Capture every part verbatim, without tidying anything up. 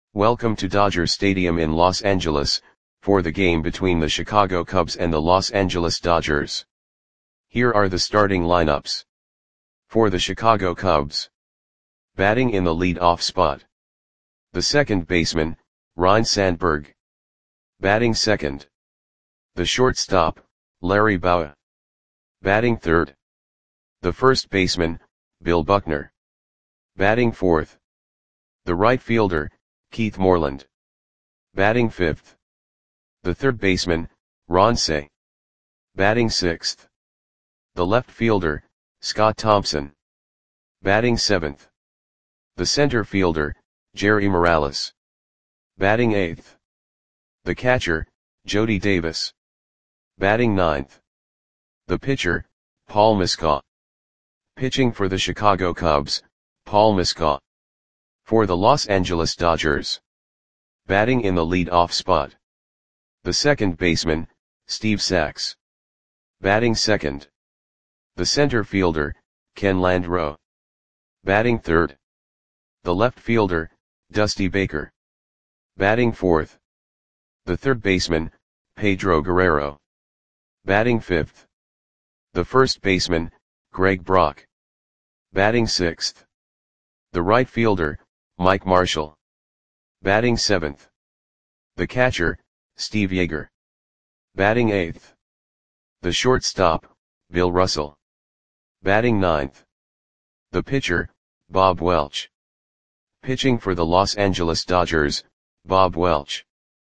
Welcome to Dodger Stadium in Los Angeles, for the game between the Chicago Cubs and the Los Angeles Dodgers. Here are the starting lineups. For the Chicago Cubs. Batting in the lead-off spot. The second baseman, Ryne Sandberg. Batting second. The shortstop, Larry Bowa. Batting third. The first baseman, Bill Buckner. Batting fourth. The right fielder, Keith Moreland. Batting fifth. The third baseman, Ron Cey. Batting sixth. The left fielder, Scott Thompson. Batting seventh. The center fielder, Jerry Morales. Batting eighth. The catcher, Jody Davis. Batting ninth. The pitcher, Paul Miska. Pitching for the Chicago Cubs, Paul Miska. For the Los Angeles Dodgers. Batting in the lead-off spot. The second baseman, Steve Sax. Batting second. The center fielder, Ken Landreaux. Batting third. The left fielder, Dusty Baker. Batting fourth. The third baseman, Pedro Guerrero. Batting fifth. The first baseman, Greg Brock. Batting sixth. The right fielder, Mike Marshall. Batting seventh. The catcher, Steve Yeager. Batting eighth. The shortstop, Bill Russell. Batting ninth. The pitcher, Bob Welch. Pitching for the Los Angeles Dodgers, Bob Welch.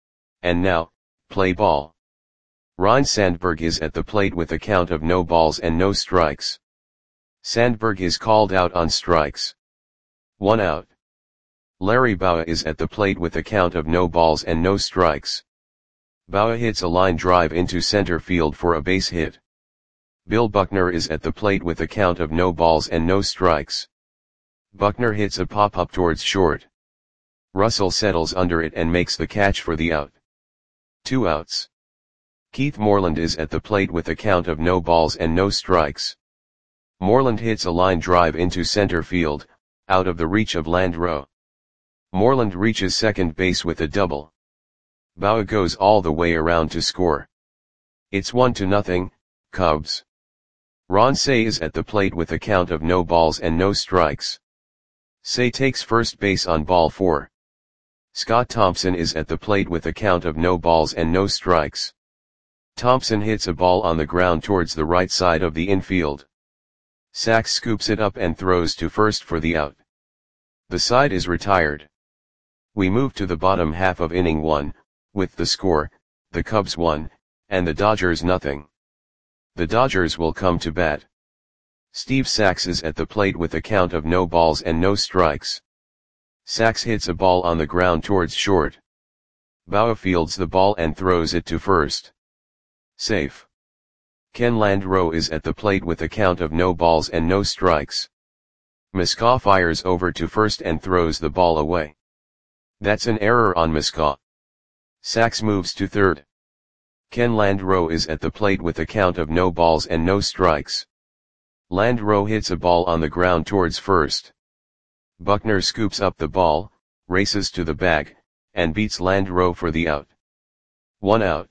And now, play ball. Ryne Sandberg is at the plate with a count of no balls and no strikes. Sandberg is called out on strikes. One out. Larry Bowa is at the plate with a count of no balls and no strikes. Bowa hits a line drive into center field for a base hit. Bill Buckner is at the plate with a count of no balls and no strikes. Buckner hits a pop-up towards short. Russell settles under it and makes the catch for the out. Two outs. Keith Moreland is at the plate with a count of no balls and no strikes. Moreland hits a line drive into center field, out of the reach of Landreaux. Moreland reaches second base with a double. Bowa goes all the way around to score. It's one to nothing, Cubs. Ron Cey is at the plate with a count of no balls and no strikes. Cey takes first base on ball four. Scott Thompson is at the plate with a count of no balls and no strikes. Thompson hits a ball on the ground towards the right side of the infield. Sax scoops it up and throws to first for the out. The side is retired. We move to the bottom half of inning one, with the score, the Cubs one, and the Dodgers nothing. The Dodgers will come to bat. Steve Sax is at the plate with a count of no balls and no strikes. Sax hits a ball on the ground towards short. Bowa fields the ball and throws it to first. Safe. Ken Landreaux is at the plate with a count of no balls and no strikes. Miska fires over to first and throws the ball away. That's an error on Miska. Sax moves to third. Ken Landreaux is at the plate with a count of no balls and no strikes. Landreaux hits a ball on the ground towards first. Buckner scoops up the ball, races to the bag, and beats Landreaux for the out. One out.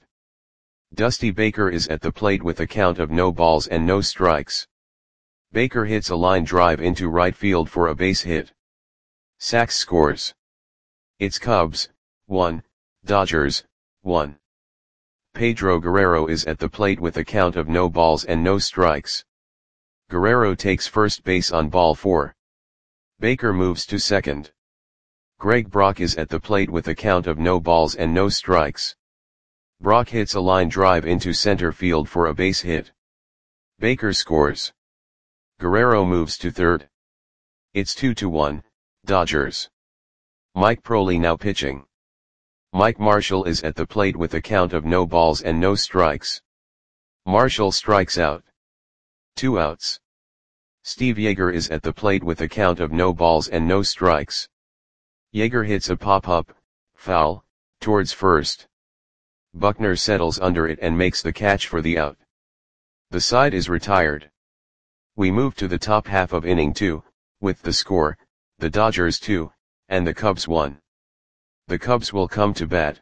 Dusty Baker is at the plate with a count of no balls and no strikes. Baker hits a line drive into right field for a base hit. Sax scores. It's Cubs, one, Dodgers, one. Pedro Guerrero is at the plate with a count of no balls and no strikes. Guerrero takes first base on ball four. Baker moves to second. Greg Brock is at the plate with a count of no balls and no strikes. Brock hits a line drive into center field for a base hit. Baker scores. Guerrero moves to third. It's two to one, Dodgers. Mike Proley now pitching. Mike Marshall is at the plate with a count of no balls and no strikes. Marshall strikes out. Two outs. Steve Yeager is at the plate with a count of no balls and no strikes. Yeager hits a pop-up, foul, towards first. Buckner settles under it and makes the catch for the out. The side is retired. We move to the top half of inning two, with the score, the Dodgers two, and the Cubs one. The Cubs will come to bat.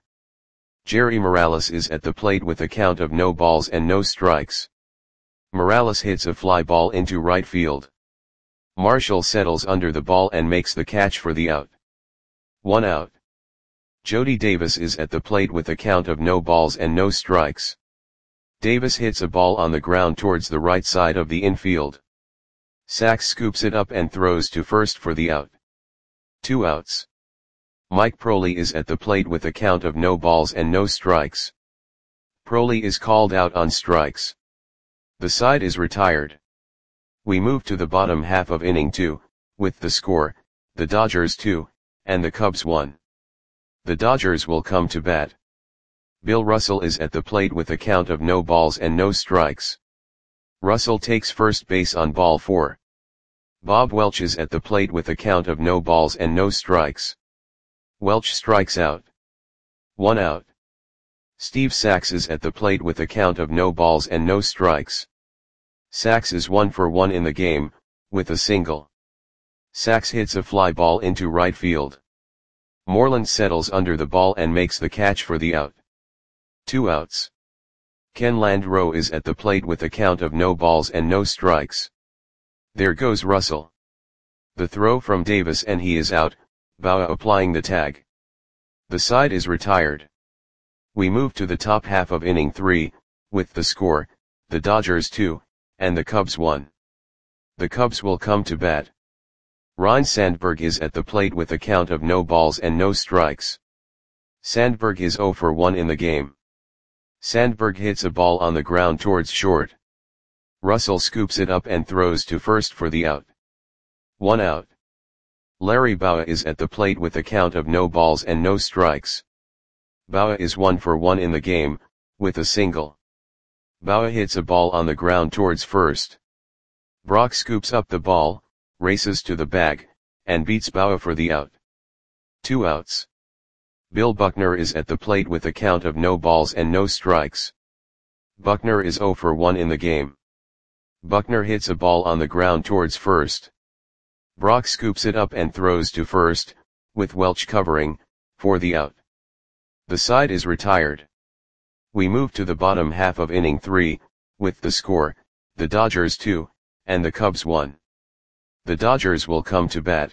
Jerry Morales is at the plate with a count of no balls and no strikes. Morales hits a fly ball into right field. Marshall settles under the ball and makes the catch for the out. One out. Jody Davis is at the plate with a count of no balls and no strikes. Davis hits a ball on the ground towards the right side of the infield. Sachs scoops it up and throws to first for the out. Two outs. Mike Proley is at the plate with a count of no balls and no strikes. Proley is called out on strikes. The side is retired. We move to the bottom half of inning two, with the score, the Dodgers two, and the Cubs one. The Dodgers will come to bat. Bill Russell is at the plate with a count of no balls and no strikes. Russell takes first base on ball four. Bob Welch is at the plate with a count of no balls and no strikes. Welch strikes out. One out. Steve Sachs is at the plate with a count of no balls and no strikes. Sachs is one for one in the game, with a single. Sachs hits a fly ball into right field. Moreland settles under the ball and makes the catch for the out. Two outs. Ken Landreau is at the plate with a count of no balls and no strikes. There goes Russell. The throw from Davis and he is out, Bauer applying the tag. The side is retired. We move to the top half of inning three, with the score, the Dodgers two, and the Cubs one. The Cubs will come to bat. Ryne Sandberg is at the plate with a count of no balls and no strikes. Sandberg is zero for one in the game. Sandberg hits a ball on the ground towards short. Russell scoops it up and throws to first for the out. One out. Larry Bowa is at the plate with a count of no balls and no strikes. Bowa is one for one in the game, with a single. Bowa hits a ball on the ground towards first. Brock scoops up the ball, races to the bag, and beats Bowa for the out. Two outs. Bill Buckner is at the plate with a count of no balls and no strikes. Buckner is zero for one in the game. Buckner hits a ball on the ground towards first. Brock scoops it up and throws to first, with Welch covering, for the out. The side is retired. We move to the bottom half of inning three, with the score, the Dodgers two, and the Cubs one. The Dodgers will come to bat.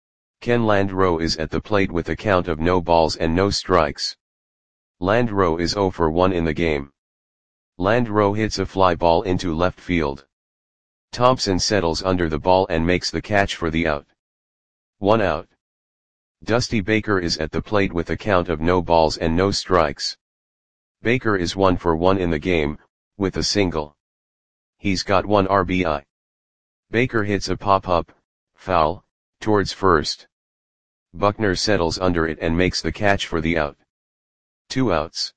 Ken Landreau is at the plate with a count of no balls and no strikes. Landreau is zero for one in the game. Landreau hits a fly ball into left field. Thompson settles under the ball and makes the catch for the out. One out. Dusty Baker is at the plate with a count of no balls and no strikes. Baker is one for one in the game, with a single. He's got one R B I. Baker hits a pop-up, foul, towards first. Buckner settles under it and makes the catch for the out. Two outs.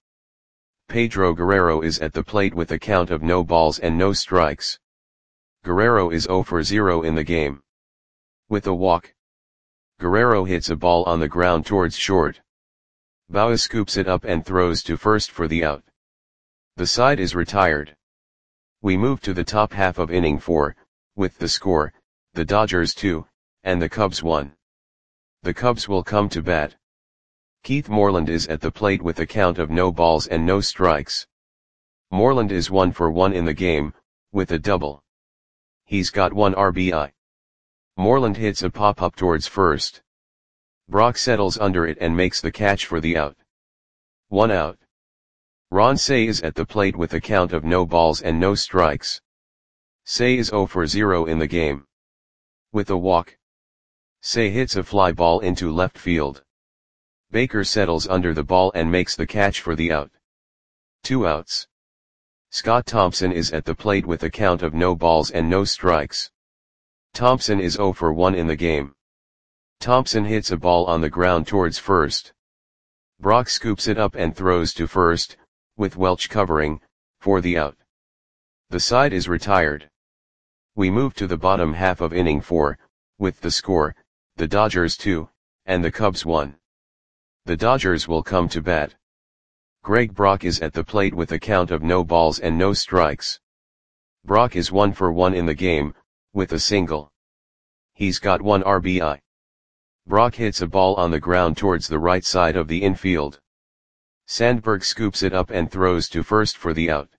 Pedro Guerrero is at the plate with a count of no balls and no strikes. Guerrero is zero for zero in the game. With a walk. Guerrero hits a ball on the ground towards short. Bowa scoops it up and throws to first for the out. The side is retired. We move to the top half of inning four, with the score, the Dodgers two, and the Cubs one. The Cubs will come to bat. Keith Moreland is at the plate with a count of no balls and no strikes. Moreland is one for one in the game, with a double. He's got one R B I. Moreland hits a pop-up towards first. Brock settles under it and makes the catch for the out. One out. Ron Cey is at the plate with a count of no balls and no strikes. Cey is zero for zero in the game. With a walk. Cey hits a fly ball into left field. Baker settles under the ball and makes the catch for the out. Two outs. Scott Thompson is at the plate with a count of no balls and no strikes. Thompson is zero for one in the game. Thompson hits a ball on the ground towards first. Brock scoops it up and throws to first, with Welch covering, for the out. The side is retired. We move to the bottom half of inning four, with the score, the Dodgers two, and the Cubs one. The Dodgers will come to bat. Greg Brock is at the plate with a count of no balls and no strikes. Brock is one for one in the game, with a single. He's got one R B I. Brock hits a ball on the ground towards the right side of the infield. Sandberg scoops it up and throws to first for the out.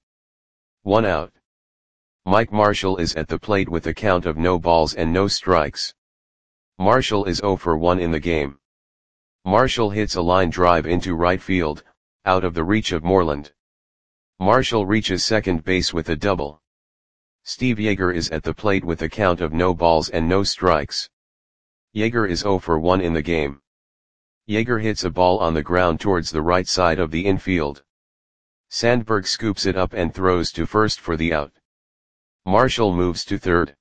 One out. Mike Marshall is at the plate with a count of no balls and no strikes. Marshall is zero for one in the game. Marshall hits a line drive into right field, out of the reach of Moreland. Marshall reaches second base with a double. Steve Yeager is at the plate with a count of no balls and no strikes. Yeager is zero for one in the game. Yeager hits a ball on the ground towards the right side of the infield. Sandberg scoops it up and throws to first for the out. Marshall moves to third.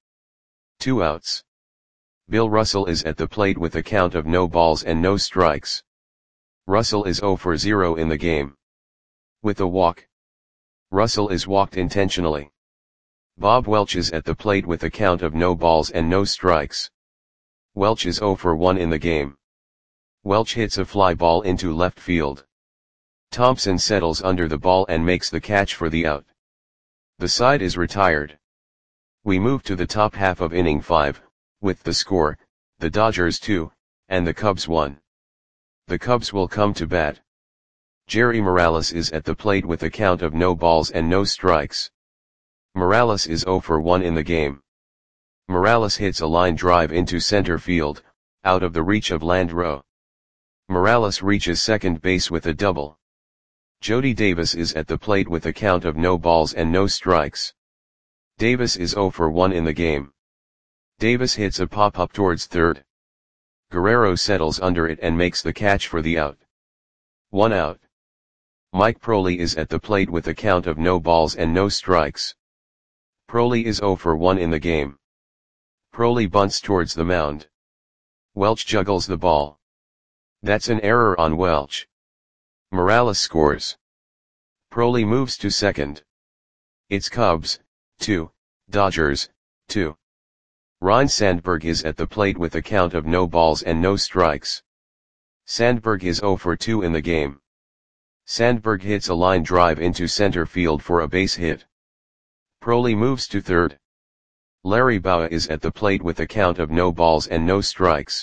Two outs. Bill Russell is at the plate with a count of no balls and no strikes. Russell is zero for zero in the game. With a walk. Russell is walked intentionally. Bob Welch is at the plate with a count of no balls and no strikes. Welch is zero for one in the game. Welch hits a fly ball into left field. Thompson settles under the ball and makes the catch for the out. The side is retired. We move to the top half of inning five, with the score, the Dodgers two, and the Cubs one. The Cubs will come to bat. Jerry Morales is at the plate with a count of no balls and no strikes. Morales is zero for one in the game. Morales hits a line drive into center field, out of the reach of Landreaux. Morales reaches second base with a double. Jody Davis is at the plate with a count of no balls and no strikes. Davis is zero for one in the game. Davis hits a pop-up towards third. Guerrero settles under it and makes the catch for the out. One out. Mike Proley is at the plate with a count of no balls and no strikes. Proley is zero for one in the game. Proley bunts towards the mound. Welch juggles the ball. That's an error on Welch. Morales scores. Proley moves to second. It's Cubs, two, Dodgers, two. Ryne Sandberg is at the plate with a count of no balls and no strikes. Sandberg is zero for two in the game. Sandberg hits a line drive into center field for a base hit. Proley moves to third. Larry Bowa is at the plate with a count of no balls and no strikes.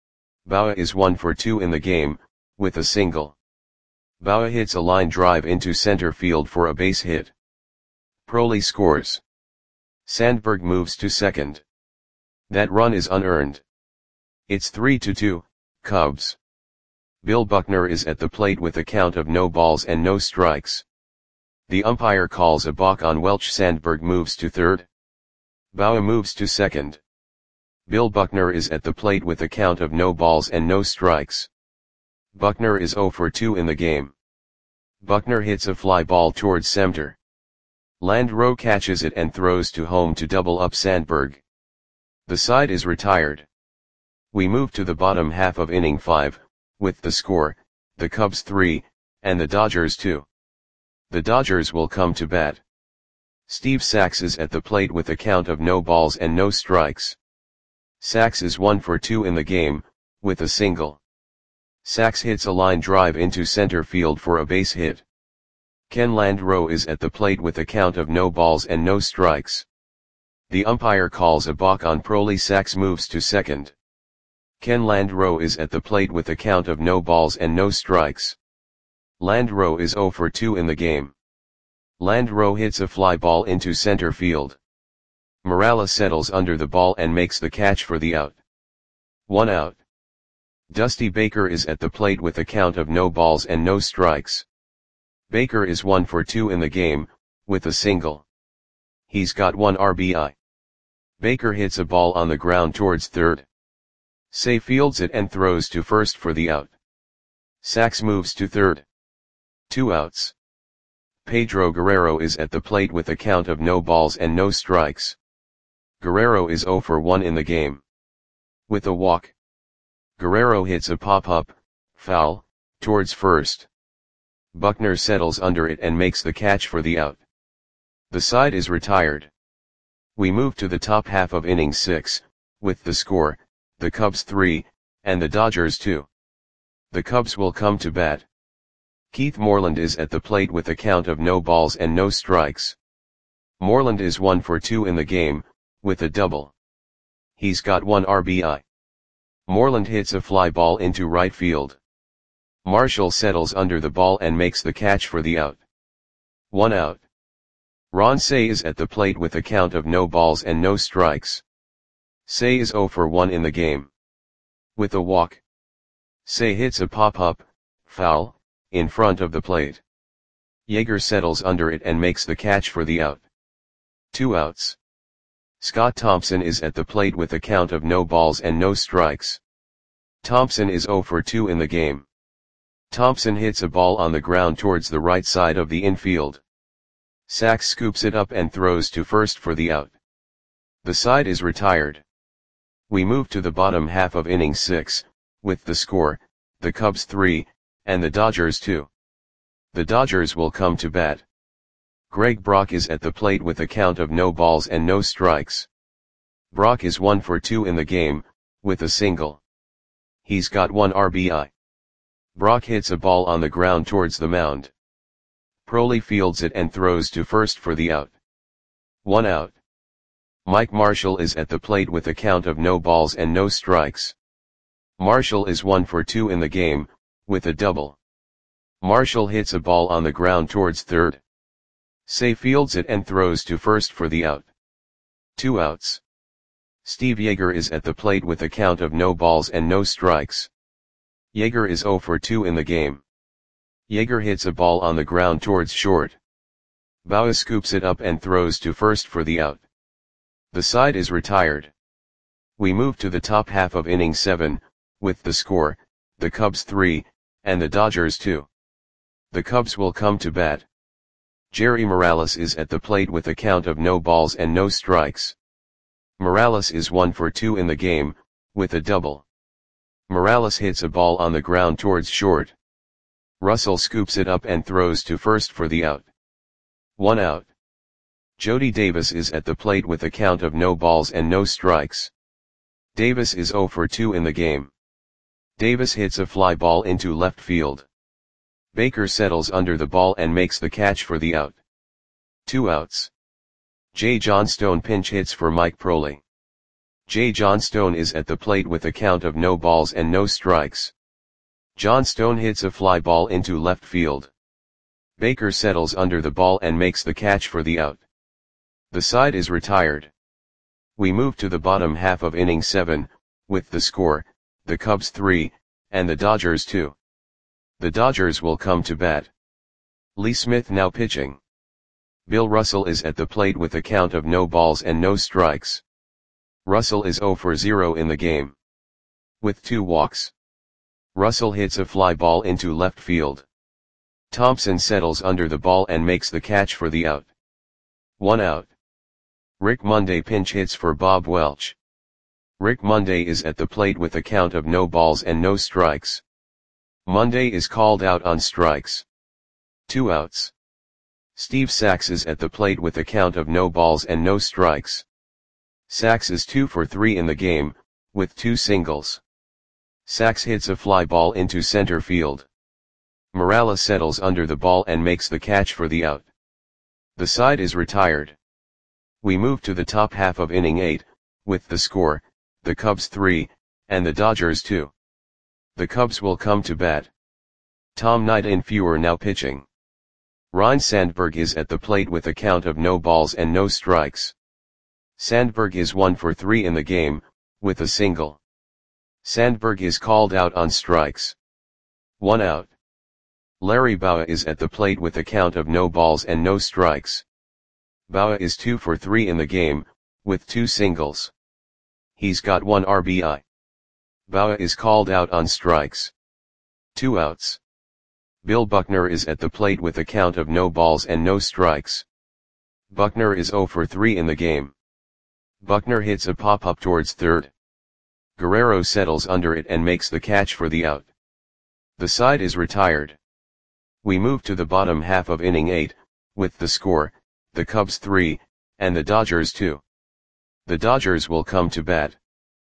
Bowa is one for two in the game, with a single. Bowa hits a line drive into center field for a base hit. Proley scores. Sandberg moves to second. That run is unearned. It's three to two, Cubs. Bill Buckner is at the plate with a count of no balls and no strikes. The umpire calls a balk on Welch. Sandberg moves to third. Bowa moves to second. Bill Buckner is at the plate with a count of no balls and no strikes. Buckner is zero for two in the game. Buckner hits a fly ball towards center. Landreaux catches it and throws to home to double up Sandberg. The side is retired. We move to the bottom half of inning five, with the score, the Cubs three, and the Dodgers two. The Dodgers will come to bat. Steve Sax is at the plate with a count of no balls and no strikes. Sax is one for two in the game, with a single. Sax hits a line drive into center field for a base hit. Ken Landreaux is at the plate with a count of no balls and no strikes. The umpire calls a balk on Proley. Sax moves to second. Ken Landreaux is at the plate with a count of no balls and no strikes. Landreaux is zero for two in the game. Landreaux hits a fly ball into center field. Morales settles under the ball and makes the catch for the out. One out. Dusty Baker is at the plate with a count of no balls and no strikes. Baker is one for two in the game, with a single. He's got one R B I. Baker hits a ball on the ground towards third. Say fields it and throws to first for the out. Sax moves to third. Two outs. Pedro Guerrero is at the plate with a count of no balls and no strikes. Guerrero is zero for one in the game. With a walk. Guerrero hits a pop-up, foul, towards first. Buckner settles under it and makes the catch for the out. The side is retired. We move to the top half of inning six, with the score, the Cubs three, and the Dodgers two. The Cubs will come to bat. Keith Moreland is at the plate with a count of no balls and no strikes. Moreland is one for two in the game, with a double. He's got one R B I. Moreland hits a fly ball into right field. Marshall settles under the ball and makes the catch for the out. One out. Ron Cey is at the plate with a count of no balls and no strikes. Cey is zero for one in the game. With a walk, Cey hits a pop-up, foul, in front of the plate. Yeager settles under it and makes the catch for the out. Two outs. Scott Thompson is at the plate with a count of no balls and no strikes. Thompson is zero for two in the game. Thompson hits a ball on the ground towards the right side of the infield. Sachs scoops it up and throws to first for the out. The side is retired. We move to the bottom half of inning six, with the score, the Cubs three, and the Dodgers two. The Dodgers will come to bat. Greg Brock is at the plate with a count of no balls and no strikes. Brock is one for two in the game, with a single. He's got one R B I. Brock hits a ball on the ground towards the mound. Proley fields it and throws to first for the out. One out. Mike Marshall is at the plate with a count of no balls and no strikes. Marshall is one for two in the game, with a double. Marshall hits a ball on the ground towards third. Cey fields it and throws to first for the out. Two outs. Steve Yeager is at the plate with a count of no balls and no strikes. Yeager is zero for two in the game. Yeager hits a ball on the ground towards short. Baugh scoops it up and throws to first for the out. The side is retired. We move to the top half of inning seven, with the score, the Cubs three, and the Dodgers two. The Cubs will come to bat. Jerry Morales is at the plate with a count of no balls and no strikes. Morales is one for two in the game, with a double. Morales hits a ball on the ground towards short. Russell scoops it up and throws to first for the out. One out. Jody Davis is at the plate with a count of no balls and no strikes. Davis is zero for two in the game. Davis hits a fly ball into left field. Baker settles under the ball and makes the catch for the out. Two outs. Jay Johnstone pinch hits for Mike Proley. Jay Johnstone is at the plate with a count of no balls and no strikes. Johnstone hits a fly ball into left field. Baker settles under the ball and makes the catch for the out. The side is retired. We move to the bottom half of inning seven, with the score, the Cubs three, and the Dodgers two. The Dodgers will come to bat. Lee Smith now pitching. Bill Russell is at the plate with a count of no balls and no strikes. Russell is zero for zero in the game. With two walks. Russell hits a fly ball into left field. Thompson settles under the ball and makes the catch for the out. One out. Rick Monday pinch hits for Bob Welch. Rick Monday is at the plate with a count of no balls and no strikes. Monday is called out on strikes. Two outs. Steve Sachs is at the plate with a count of no balls and no strikes. Sachs is two for three in the game, with two singles. Sachs hits a fly ball into center field. Morales settles under the ball and makes the catch for the out. The side is retired. We move to the top half of inning eight, with the score, the Cubs three, and the Dodgers two. The Cubs will come to bat. Tom Nightinfuer now pitching. Ryne Sandberg is at the plate with a count of no balls and no strikes. Sandberg is one for three in the game, with a single. Sandberg is called out on strikes. One out. Larry Baugh is at the plate with a count of no balls and no strikes. Baugh is two for three in the game, with two singles. He's got one R B I. Baugh is called out on strikes. Two outs. Bill Buckner is at the plate with a count of no balls and no strikes. Buckner is zero for three in the game. Buckner hits a pop-up towards third. Guerrero settles under it and makes the catch for the out. The side is retired. We move to the bottom half of inning eight, with the score, the Cubs three, and the Dodgers two. The Dodgers will come to bat.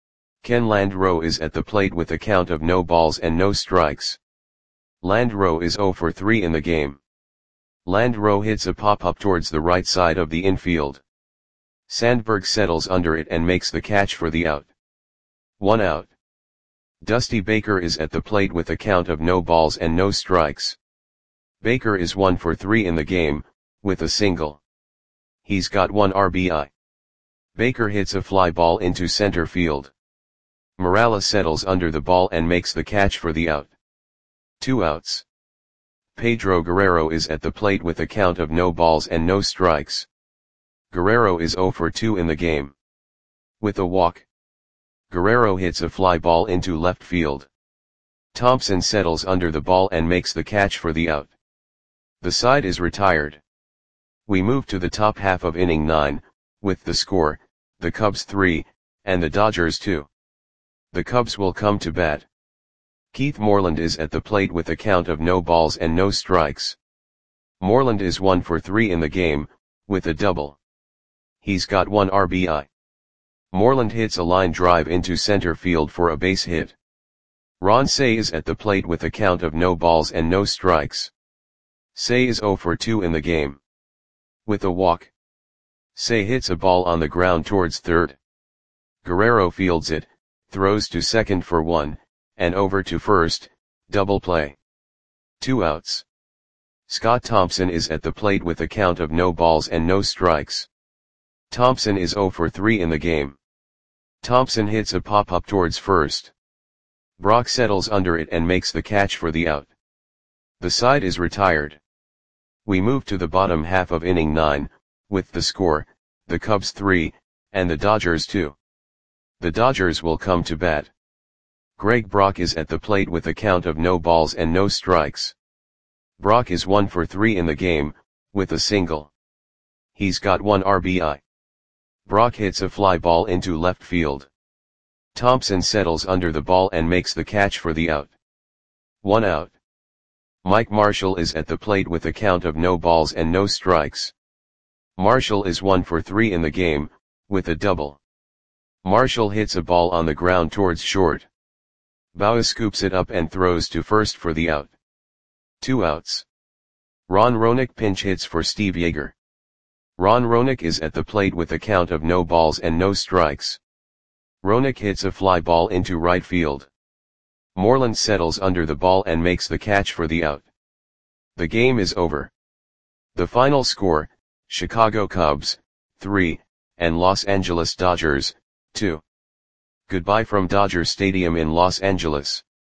Ken Landreaux is at the plate with a count of no balls and no strikes. Landreaux is zero for three in the game. Landreaux hits a pop-up towards the right side of the infield. Sandberg settles under it and makes the catch for the out. One out. Dusty Baker is at the plate with a count of no balls and no strikes. Baker is one for three in the game, with a single. He's got one R B I. Baker hits a fly ball into center field. Morales settles under the ball and makes the catch for the out. Two outs. Pedro Guerrero is at the plate with a count of no balls and no strikes. Guerrero is zero for two in the game. With a walk. Guerrero hits a fly ball into left field. Thompson settles under the ball and makes the catch for the out. The side is retired. We move to the top half of inning nine, with the score, the Cubs three, and the Dodgers two. The Cubs will come to bat. Keith Moreland is at the plate with a count of no balls and no strikes. Moreland is one for three in the game, with a double. He's got one R B I. Moreland hits a line drive into center field for a base hit. Ron Cey is at the plate with a count of no balls and no strikes. Cey is zero for two in the game. With a walk. Cey hits a ball on the ground towards third. Guerrero fields it, throws to second for one, and over to first, double play. Two outs. Scott Thompson is at the plate with a count of no balls and no strikes. Thompson is zero for three in the game. Thompson hits a pop-up towards first. Brock settles under it and makes the catch for the out. The side is retired. We move to the bottom half of inning nine, with the score, the Cubs three, and the Dodgers two. The Dodgers will come to bat. Greg Brock is at the plate with a count of no balls and no strikes. Brock is one for three in the game, with a single. He's got one R B I. Brock hits a fly ball into left field. Thompson settles under the ball and makes the catch for the out. One out. Mike Marshall is at the plate with a count of no balls and no strikes. Marshall is one for three in the game, with a double. Marshall hits a ball on the ground towards short. Bauer scoops it up and throws to first for the out. Two outs. Ron Roenick pinch hits for Steve Yeager. Ron Roenick is at the plate with a count of no balls and no strikes. Roenick hits a fly ball into right field. Moreland settles under the ball and makes the catch for the out. The game is over. The final score, Chicago Cubs, three, and Los Angeles Dodgers, two. Goodbye from Dodger Stadium in Los Angeles.